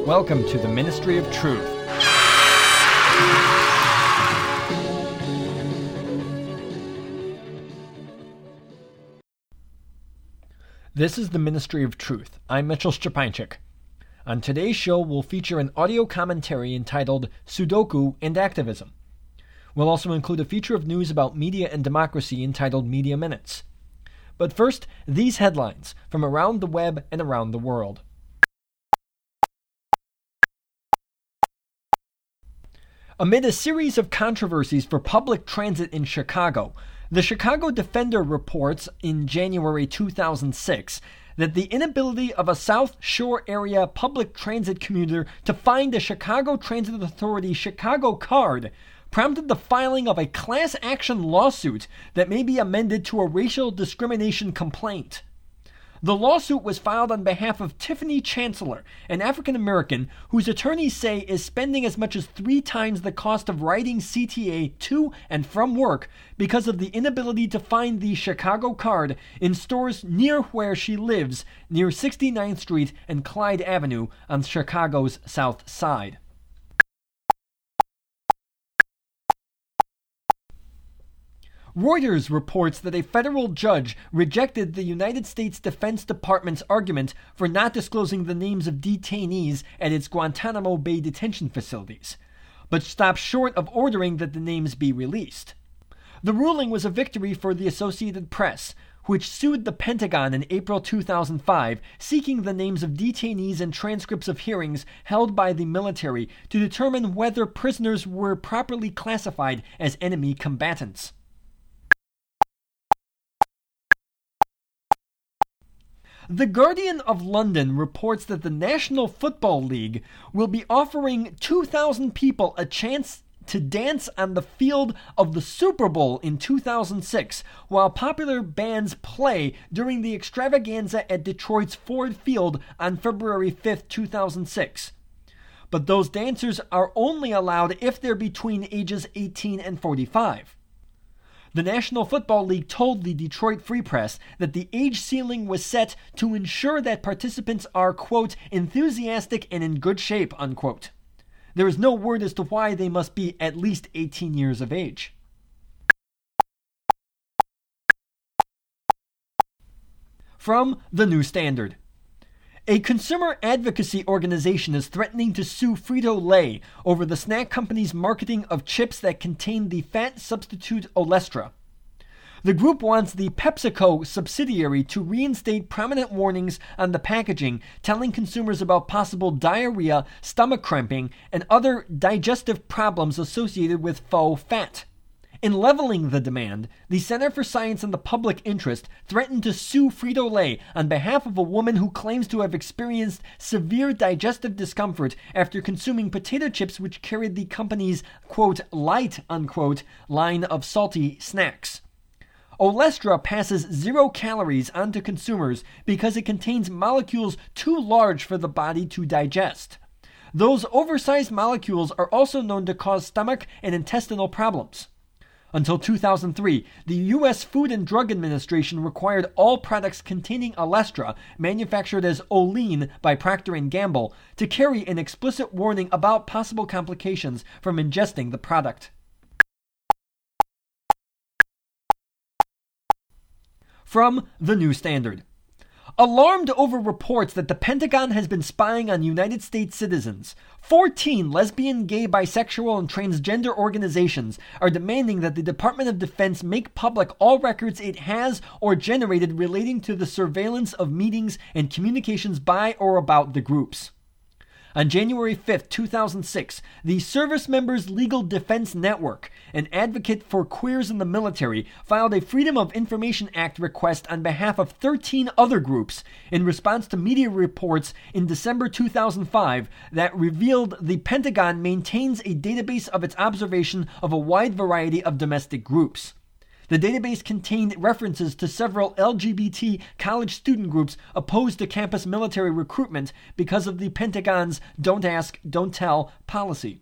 Welcome to the Ministry of Truth. This is the Ministry of Truth. I'm Mitchell Szczepańczyk. On today's show, we'll feature an audio commentary entitled Sudoku and Activism. We'll also include a feature of news about media and democracy entitled Media Minutes. But first, these headlines from around the web and around the world. Amid a series of controversies for public transit in Chicago, the Chicago Defender reports in January 2006 that the inability of a South Shore area public transit commuter to find a Chicago Transit Authority Chicago card prompted the filing of a class action lawsuit that may be amended to a racial discrimination complaint. The lawsuit was filed on behalf of Tiffany Chancellor, an African American whose attorneys say is spending as much as 3 times the cost of riding CTA to and from work because of the inability to find the Chicago card in stores near where she lives, near 69th Street and Clyde Avenue on Chicago's South Side. Reuters reports that a federal judge rejected the United States Defense Department's argument for not disclosing the names of detainees at its Guantanamo Bay detention facilities, but stopped short of ordering that the names be released. The ruling was a victory for the Associated Press, which sued the Pentagon in April 2005, seeking the names of detainees and transcripts of hearings held by the military to determine whether prisoners were properly classified as enemy combatants. The Guardian of London reports that the National Football League will be offering 2,000 people a chance to dance on the field of the Super Bowl in 2006 while popular bands play during the extravaganza at Detroit's Ford Field on February 5, 2006. But those dancers are only allowed if they're between ages 18 and 45. The National Football League told the Detroit Free Press that the age ceiling was set to ensure that participants are, quote, enthusiastic and in good shape, unquote. There is no word as to why they must be at least 18 years of age. From the New Standard. A consumer advocacy organization is threatening to sue Frito-Lay over the snack company's marketing of chips that contain the fat substitute Olestra. The group wants the PepsiCo subsidiary to reinstate prominent warnings on the packaging telling consumers about possible diarrhea, stomach cramping, and other digestive problems associated with faux fat. In leveling the demand, the Center for Science and the Public Interest threatened to sue Frito-Lay on behalf of a woman who claims to have experienced severe digestive discomfort after consuming potato chips which carried the company's, quote, light, unquote, line of salty snacks. Olestra passes 0 calories onto consumers because it contains molecules too large for the body to digest. Those oversized molecules are also known to cause stomach and intestinal problems. Until 2003, the U.S. Food and Drug Administration required all products containing Olestra, manufactured as Olean by Procter & Gamble, to carry an explicit warning about possible complications from ingesting the product. From the New Standard. Alarmed over reports that the Pentagon has been spying on United States citizens, 14 lesbian, gay, bisexual, and transgender organizations are demanding that the Department of Defense make public all records it has or generated relating to the surveillance of meetings and communications by or about the groups. On January 5, 2006, the Service Members Legal Defense Network, an advocate for queers in the military, filed a Freedom of Information Act request on behalf of 13 other groups in response to media reports in December 2005 that revealed the Pentagon maintains a database of its observation of a wide variety of domestic groups. The database contained references to several LGBT college student groups opposed to campus military recruitment because of the Pentagon's Don't Ask, Don't Tell policy.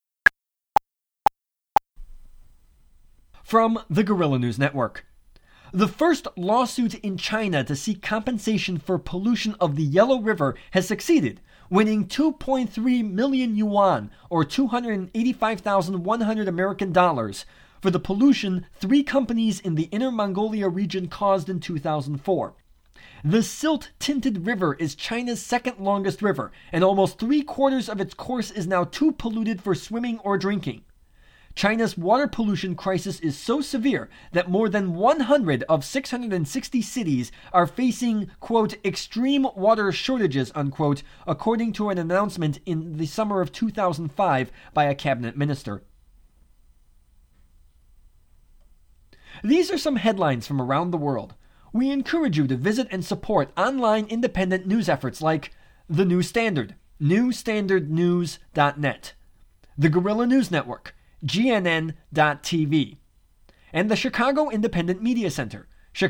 From the Guerrilla News Network. The first lawsuit in China to seek compensation for pollution of the Yellow River has succeeded, winning 2.3 million yuan, or 285,100 American dollars, for the pollution 3 companies in the Inner Mongolia region caused in 2004. The silt-tinted river is China's second longest river, and almost 3/4 of its course is now too polluted for swimming or drinking. China's water pollution crisis is so severe that more than 100 of 660 cities are facing, quote, extreme water shortages, unquote, according to an announcement in the summer of 2005 by a cabinet minister. These are some headlines from around the world. We encourage you to visit and support online independent news efforts like The New Standard, newstandardnews.net, the Guerrilla News Network, GNN.TV, and the Chicago Independent Media Center,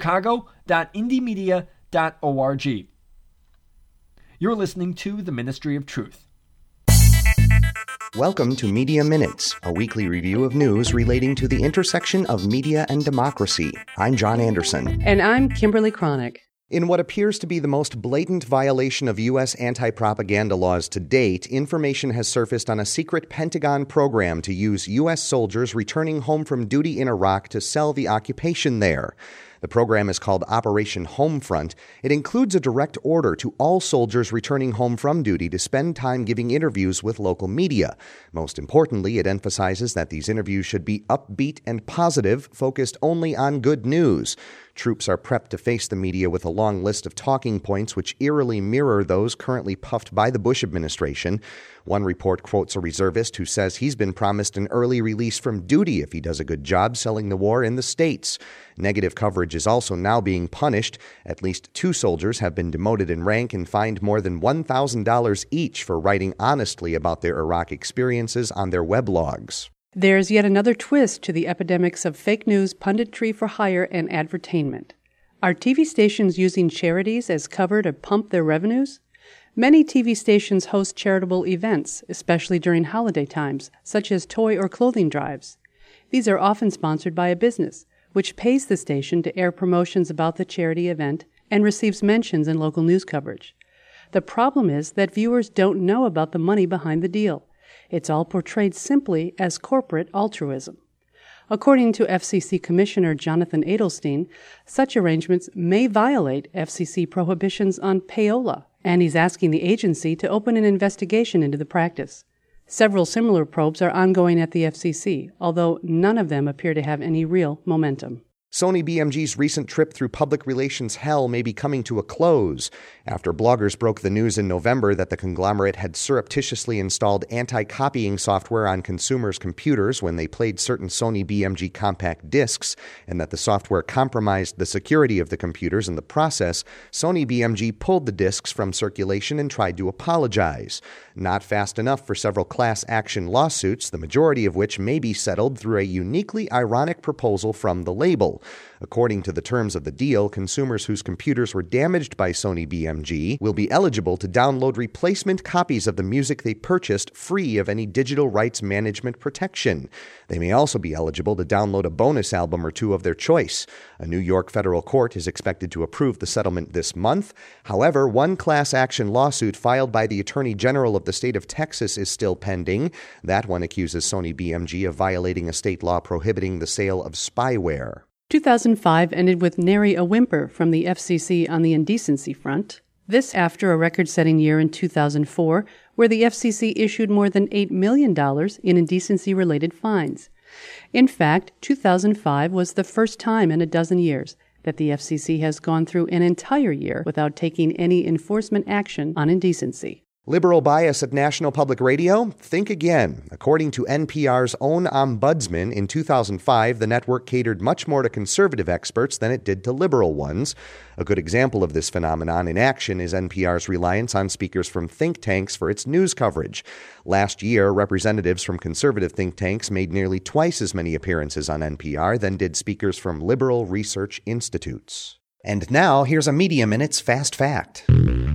chicago.indiemedia.org. You're listening to the Ministry of Truth. Welcome to Media Minutes, a weekly review of news relating to the intersection of media and democracy. I'm John Anderson. And I'm Kimberly Cronick. In what appears to be the most blatant violation of U.S. anti-propaganda laws to date, information has surfaced on a secret Pentagon program to use U.S. soldiers returning home from duty in Iraq to sell the occupation there. The program is called Operation Homefront. It includes a direct order to all soldiers returning home from duty to spend time giving interviews with local media. Most importantly, it emphasizes that these interviews should be upbeat and positive, focused only on good news. Troops are prepped to face the media with a long list of talking points which eerily mirror those currently puffed by the Bush administration. One report quotes a reservist who says he's been promised an early release from duty if he does a good job selling the war in the States. Negative coverage is also now being punished. At least 2 soldiers have been demoted in rank and fined more than $1,000 each for writing honestly about their Iraq experiences on their weblogs. There's yet another twist to the epidemics of fake news, punditry for hire, and advertainment. Are TV stations using charities as cover to pump their revenues? Many TV stations host charitable events, especially during holiday times, such as toy or clothing drives. These are often sponsored by a business, which pays the station to air promotions about the charity event and receives mentions in local news coverage. The problem is that viewers don't know about the money behind the deal. It's all portrayed simply as corporate altruism. According to FCC Commissioner Jonathan Adelstein, such arrangements may violate FCC prohibitions on payola, and he's asking the agency to open an investigation into the practice. Several similar probes are ongoing at the FCC, although none of them appear to have any real momentum. Sony BMG's recent trip through public relations hell may be coming to a close. After bloggers broke the news in November that the conglomerate had surreptitiously installed anti-copying software on consumers' computers when they played certain Sony BMG compact discs, and that the software compromised the security of the computers in the process, Sony BMG pulled the discs from circulation and tried to apologize. Not fast enough for several class action lawsuits, the majority of which may be settled through a uniquely ironic proposal from the label. According to the terms of the deal, consumers whose computers were damaged by Sony BMG will be eligible to download replacement copies of the music they purchased free of any digital rights management protection. They may also be eligible to download a bonus album or 2 of their choice. A New York federal court is expected to approve the settlement this month. However, one class action lawsuit filed by the Attorney General of the state of Texas is still pending. That one accuses Sony BMG of violating a state law prohibiting the sale of spyware. 2005 ended with nary a whimper from the FCC on the indecency front. This after a record-setting year in 2004, where the FCC issued more than $8 million in indecency-related fines. In fact, 2005 was the first time in a dozen years that the FCC has gone through an entire year without taking any enforcement action on indecency. Liberal bias at National Public Radio? Think again. According to NPR's own ombudsman, in 2005, the network catered much more to conservative experts than it did to liberal ones. A good example of this phenomenon in action is NPR's reliance on speakers from think tanks for its news coverage. Last year, representatives from conservative think tanks made nearly twice as many appearances on NPR than did speakers from liberal research institutes. And now, here's a Media Minutes Fast Fact.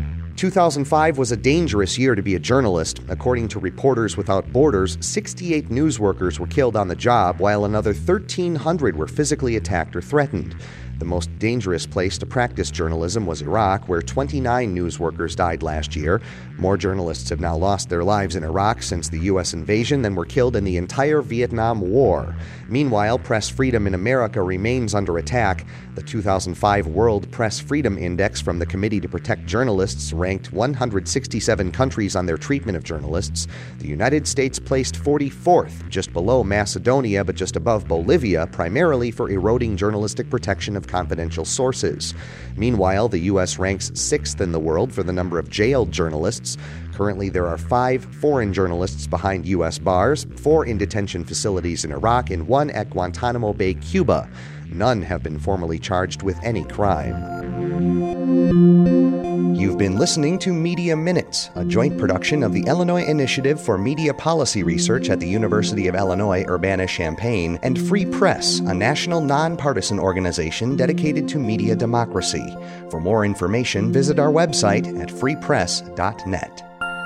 2005 was a dangerous year to be a journalist. According to Reporters Without Borders, 68 news workers were killed on the job, while another 1,300 were physically attacked or threatened. The most dangerous place to practice journalism was Iraq, where 29 news workers died last year. More journalists have now lost their lives in Iraq since the U.S. invasion than were killed in the entire Vietnam War. Meanwhile, press freedom in America remains under attack. The 2005 World Press Freedom Index from the Committee to Protect Journalists ranked 167 countries on their treatment of journalists. The United States placed 44th, just below Macedonia but just above Bolivia, primarily for eroding journalistic protection of confidential sources. Meanwhile, the U.S. ranks 6th in the world for the number of jailed journalists. Currently, there are 5 foreign journalists behind U.S. bars, 4 in detention facilities in Iraq, and 1 at Guantanamo Bay, Cuba. None have been formally charged with any crime. You've been listening to Media Minutes, a joint production of the Illinois Initiative for Media Policy Research at the University of Illinois Urbana-Champaign and Free Press, a national nonpartisan organization dedicated to media democracy. For more information, visit our website at freepress.net.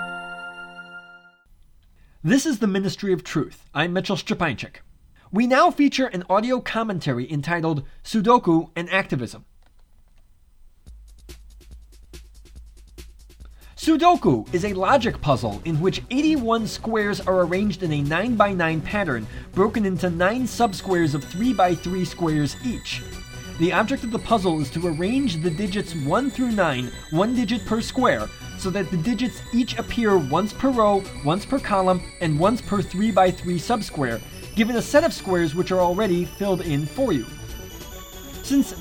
This is the Ministry of Truth. I'm Mitchell Szczepańczyk. We now feature an audio commentary entitled Sudoku and Activism. Sudoku is a logic puzzle in which 81 squares are arranged in a 9x9 pattern broken into 9 subsquares of 3x3 squares each. The object of the puzzle is to arrange the digits 1 through 9, 1 digit per square, so that the digits each appear once per row, once per column, and once per 3x3 subsquare, given a set of squares which are already filled in for you. Since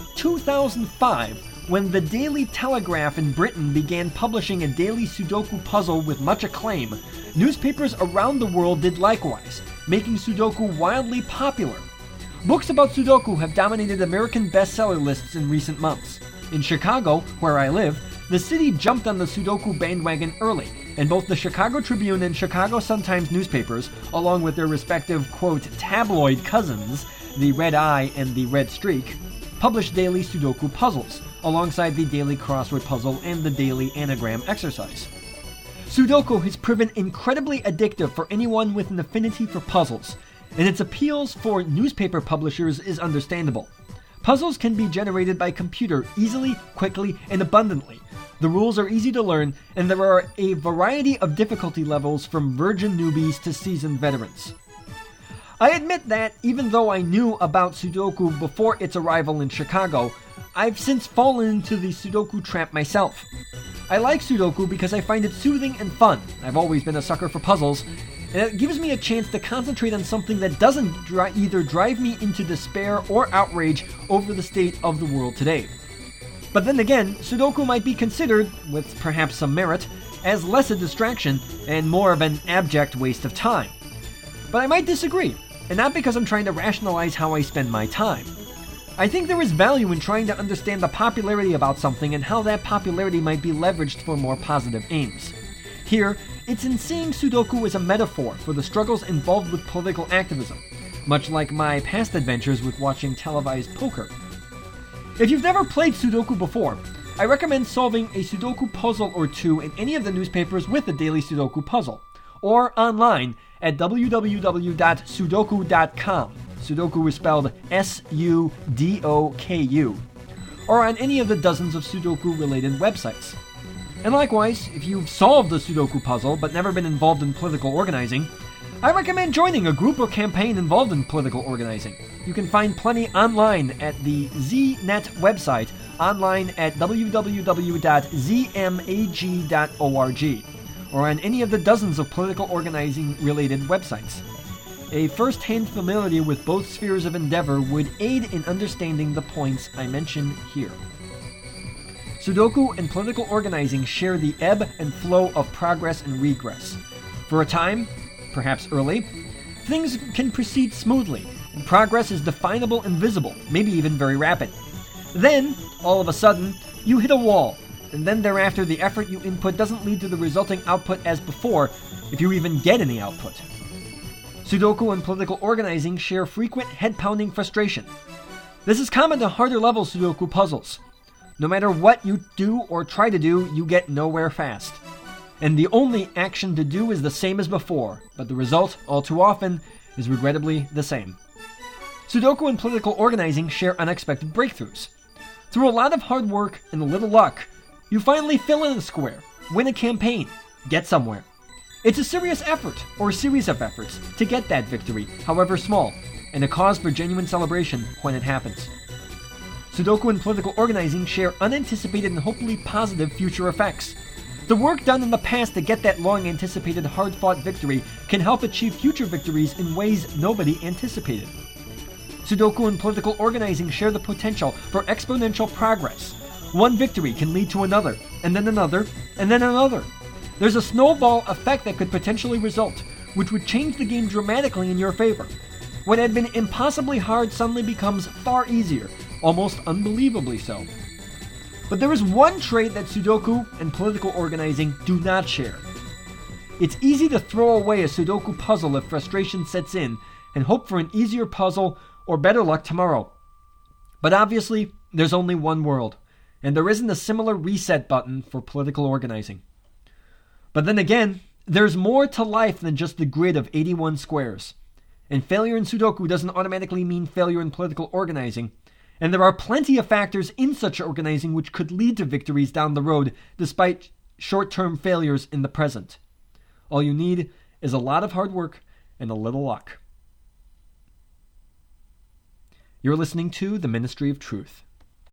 2005, when the Daily Telegraph in Britain began publishing a daily Sudoku puzzle with much acclaim, newspapers around the world did likewise, making Sudoku wildly popular. Books about Sudoku have dominated American bestseller lists in recent months. In Chicago, where I live, the city jumped on the Sudoku bandwagon early, and both the Chicago Tribune and Chicago Sun-Times newspapers, along with their respective, quote, tabloid cousins, the Red Eye and the Red Streak, published daily Sudoku puzzles, alongside the daily crossword puzzle and the daily anagram exercise. Sudoku has proven incredibly addictive for anyone with an affinity for puzzles, and its appeals for newspaper publishers is understandable. Puzzles can be generated by computer easily, quickly, and abundantly. The rules are easy to learn, and there are a variety of difficulty levels from virgin newbies to seasoned veterans. I admit that, even though I knew about Sudoku before its arrival in Chicago, I've since fallen into the Sudoku trap myself. I like Sudoku because I find it soothing and fun. I've always been a sucker for puzzles, and it gives me a chance to concentrate on something that doesn't either drive me into despair or outrage over the state of the world today. But then again, Sudoku might be considered, with perhaps some merit, as less a distraction and more of an abject waste of time. But I might disagree, and not because I'm trying to rationalize how I spend my time. I think there is value in trying to understand the popularity about something and how that popularity might be leveraged for more positive aims. Here, it's in seeing Sudoku as a metaphor for the struggles involved with political activism, much like my past adventures with watching televised poker. If you've never played Sudoku before, I recommend solving a Sudoku puzzle or two in any of the newspapers with the daily Sudoku puzzle, or online at www.sudoku.com. Sudoku is spelled S-U-D-O-K-U, or on any of the dozens of Sudoku-related websites. And likewise, if you've solved the Sudoku puzzle but never been involved in political organizing, I recommend joining a group or campaign involved in political organizing. You can find plenty online at the ZNet website, online at www.zmag.org, or on any of the dozens of political organizing-related websites. A first-hand familiarity with both spheres of endeavor would aid in understanding the points I mention here. Sudoku and political organizing share the ebb and flow of progress and regress. For a time, perhaps early, things can proceed smoothly, and progress is definable and visible, maybe even very rapid. Then, all of a sudden, you hit a wall, and then thereafter the effort you input doesn't lead to the resulting output as before, if you even get any output. Sudoku and political organizing share frequent head-pounding frustration. This is common to harder-level Sudoku puzzles. No matter what you do or try to do, you get nowhere fast. And the only action to do is the same as before, but the result, all too often, is regrettably the same. Sudoku and political organizing share unexpected breakthroughs. Through a lot of hard work and a little luck, you finally fill in a square, win a campaign, get somewhere. It's a serious effort, or a series of efforts, to get that victory, however small, and a cause for genuine celebration when it happens. Sudoku and political organizing share unanticipated and hopefully positive future effects. The work done in the past to get that long-anticipated, hard-fought victory can help achieve future victories in ways nobody anticipated. Sudoku and political organizing share the potential for exponential progress. One victory can lead to another, and then another, and then another. There's a snowball effect that could potentially result, which would change the game dramatically in your favor. What had been impossibly hard suddenly becomes far easier, almost unbelievably so. But there is one trait that Sudoku and political organizing do not share. It's easy to throw away a Sudoku puzzle if frustration sets in and hope for an easier puzzle or better luck tomorrow. But obviously, there's only one world, and there isn't a similar reset button for political organizing. But then again, there's more to life than just the grid of 81 squares. And failure in Sudoku doesn't automatically mean failure in political organizing, and there are plenty of factors in such organizing which could lead to victories down the road despite short-term failures in the present. All you need is a lot of hard work and a little luck. You're listening to The Ministry of Truth.